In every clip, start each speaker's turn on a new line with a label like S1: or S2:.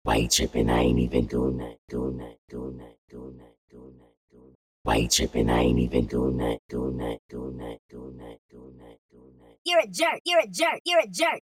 S1: Why you tripping? I ain't even doing that. Why you tripping? I ain't even doing that.
S2: You're a jerk. You're a jerk. You're a jerk.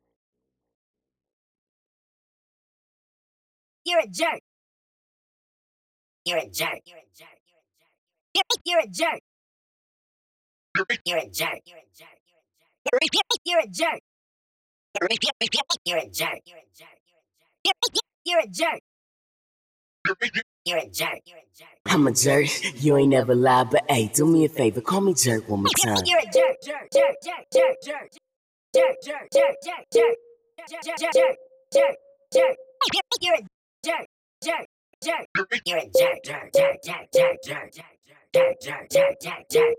S2: You're a jerk. You're a jerk. You're a jerk. You're a jerk. You're a jerk. You're a jerk. You're a jerk. You're a jerk. You're a jerk. You're a jerk.
S1: I'm a jerk. You ain't never lied, but hey, do me a favor, call me jerk one more time.
S2: You're a jerk. Jerk. Jerk. Jerk. Jerk. Jerk. Jerk. Jerk. Jerk. Jerk. Jerk. Jerk. Jerk. Jerk. Jerk. You're a jerk. Jerk. Jerk. You're a jerk. Jerk. Jerk. Jerk. Jerk. Jerk. Jerk. Jerk. Jerk. Jerk. Jerk.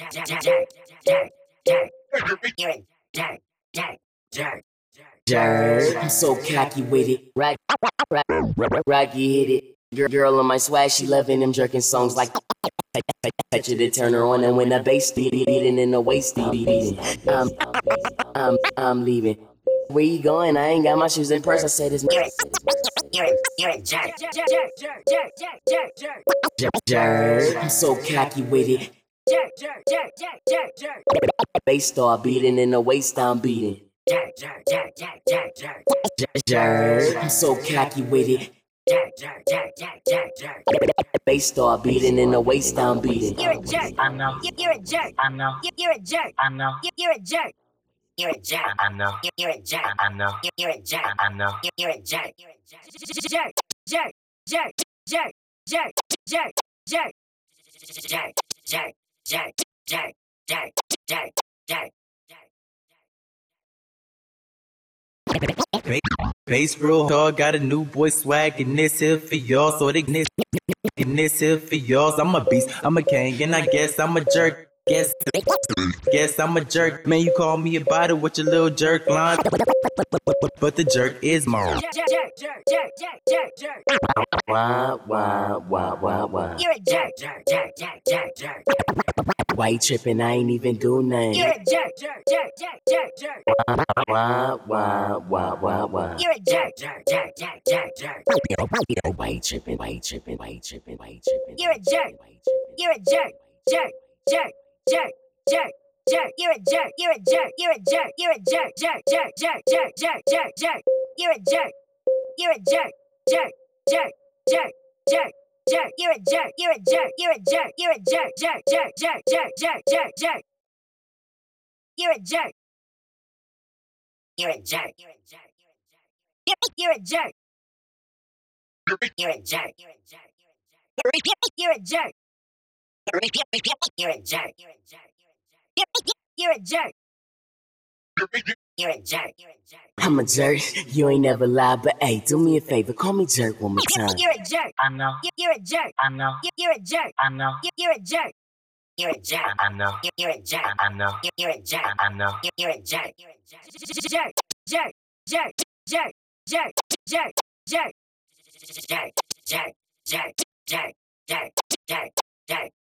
S2: You're a jerk. Jerk. Jerk.
S1: Jerk. I'm so cocky with it. Rocky hit it. Girl on my swag, she loving them jerking songs like touch it to turn her on, and when the bass beating in the waist beating, I'm leaving. Where you going? I ain't got my shoes in purse. I said it's
S2: You're a jerk.
S1: jerk. I'm so cocky with it. Bass start beating in the waist, I'm beating. Jerk. I'm so cocky with it. Bass start beating in the waist, I'm beating.
S2: You're a jerk.
S3: I know.
S2: You're a jerk.
S3: I know.
S2: You're a jerk.
S3: I know.
S2: You're a jerk. You're a jerk.
S3: I know.
S2: You're a jerk.
S3: I know.
S2: You're a jerk.
S3: I know.
S2: You're a jerk. Jerk. Jerk. Jerk. Jerk. Jerk. Jerk. Jerk. Jerk. Jerk. Jerk. Jerk. Jerk. Jerk. Jerk.
S4: Bass real hard, got a new boy swag, and this here for y'all. So they and this here for y'all. I'm a beast, I'm a king, and I guess I'm a jerk. Guess I'm a jerk. Man, you call me a bottle with your little jerk line, but the jerk is mine.
S1: Why?
S2: You're a jerk.
S1: Why you tripping? I ain't even do nothing.
S2: You're a jerk.
S1: Why?
S2: You're a jerk.
S1: Why you tripping?
S2: You're a jerk. You're a jerk. Jerk. You're a jerk. You're a jerk. You're a jerk. You're a jerk. Jerk. You're a jerk. You're a jerk. Jerk. You're a jerk. You're a jerk. You're a jerk. You're a jerk. Jerk. You're a jerk. You're a jerk. You're a jerk. You're a jerk. You're a jerk. You're a jerk. You're a jerk. You're a jerk. You're a jerk. You're a jerk.
S1: I'm a jerk. You ain't never lied, but hey, do me a favor, call me jerk one more time.
S2: You're a jerk.
S3: I know.
S2: You're a jerk.
S3: I know.
S2: You're a jerk.
S3: I know.
S2: You're a jerk. You're a jerk.
S3: I know.
S2: You're a jerk.
S3: I know.
S2: You're a jerk.
S3: I know.
S2: You're a jerk. Jerk.